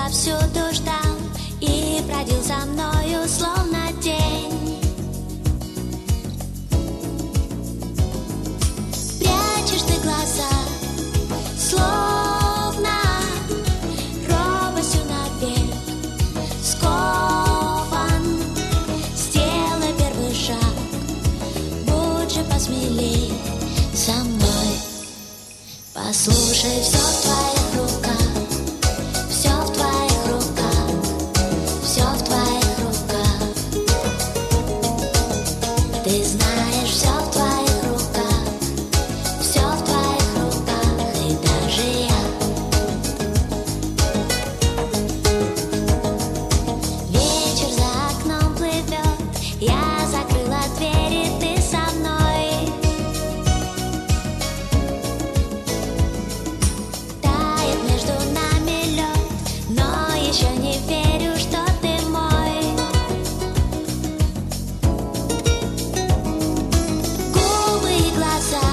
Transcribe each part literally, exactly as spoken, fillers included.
повсюду ждал и бродил за мною, словно тень. Прячешь ты глаза, словно робостью навек скован. Сделай первый шаг, будь же посмелей со мной. Послушай, все в твоих руках, все в твоих руках, все в твоих руках. Ты знаешь, все в твоих руках, все в твоих руках, и даже я. Вечер за окном плывет, я закрыла дверь, и ты со мной. Тает между нами лед, но еще не верю, что ты мой. Губы и глаза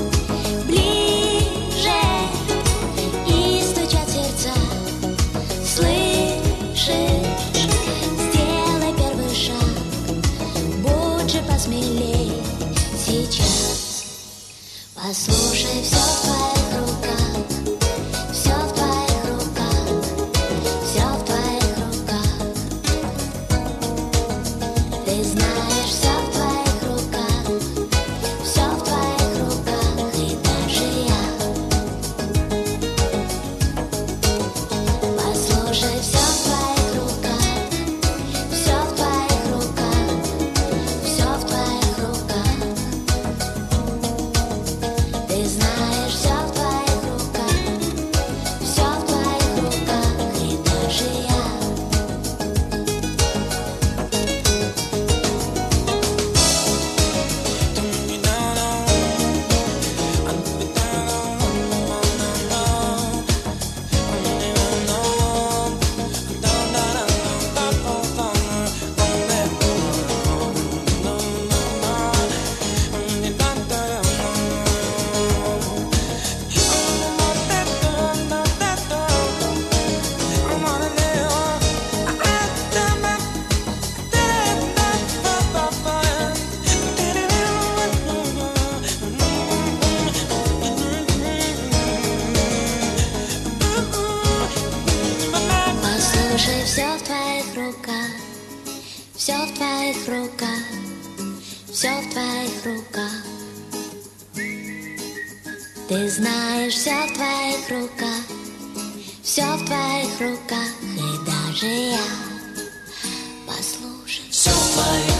ближе, и стучат сердца. Слышишь? Сделай первый шаг, будь же посмелей сейчас. Послушай, все в твоих руках, все в твоих руках, все в твоих руках. Ты знаешь, все в твоих руках, все в твоих руках, и даже я. Послушай, все в твоих руках, все в твоих руках, все в твоих руках. Ты знаешь, все в твоих руках, все в твоих руках, и даже я. Послушай, все в твоих руках, все в твоих руках, все в твоих руках. Ты знаешь, все в твоих руках, все в твоих руках, и даже я. Послушай, все в твоих